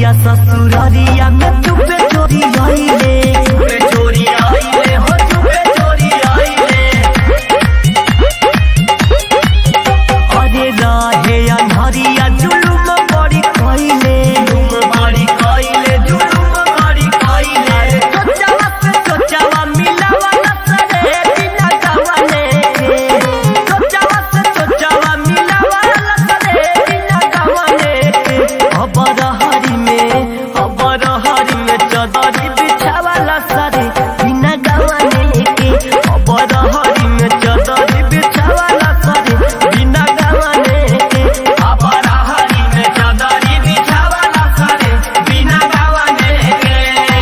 पिया ससुरारिया में चुपे चोरी आइले, चुपे चोरी आइले हो, चुपे चोरी आइले। अरे राहे अन्हरिया जुलुम बड़ी कइले, जुलुम बड़ी कइले, जुलुम बड़ी कइले। सोचावा से सोचावा मिलावा न सरे बिना गवाने के, सोचावा से सोचावा मिलावा न सरे बिना गवाने के। अबरहरी में चदरी बिछावाला सरे बिना गवाने के, अबरहरी में चदरी बिछावाला सरे बिना गवाने के, अबरहरी में चदरी बिछावाला सरे बिना गवाने के।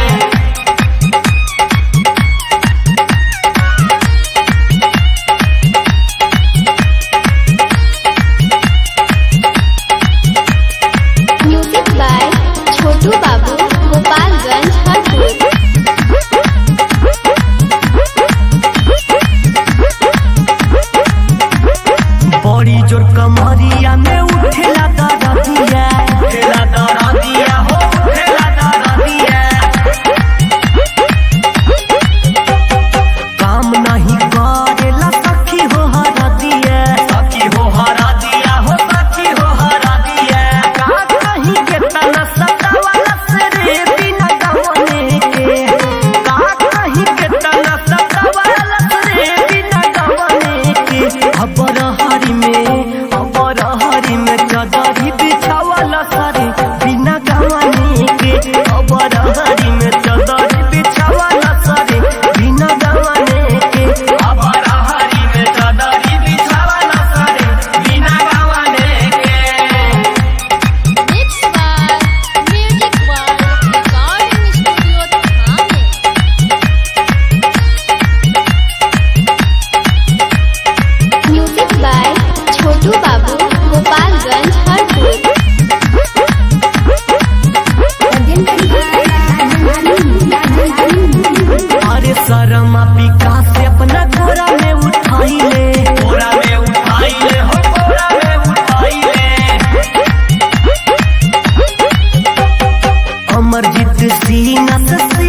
Music by Chhotu Babu, Gopalganj, Harpur. बड़ी जोर कमरिया में उठेला दरदिया, उठेला दरदिया हो, उठेला दरदिया। काम नहीं करेला सखी हो हरदिया, सखी हो हरदिया हो, सखी हो हरदिया। का कहीं के तना सतावाला से रे बिना गवाने के, का कहीं के तना सतावाला से रे बिना गवाने के। अबरहरी में चदरी बिछावाला सरे बिना गवाने के, अबरहरी में चदरी बिछावाला सरे बिना गवाने के, अबरहरी में चदरी बिछावाला सरे बिना गवाने के। Mix by music world recording studio Thane. Music by Chhotu Babu, Gopalganj, Harpur. अरे शर्मा पिका से अपना कोरा में उठाइले, कोरा में उठाइले हो, कोरा में उठाइले। अमरजीत सिंह से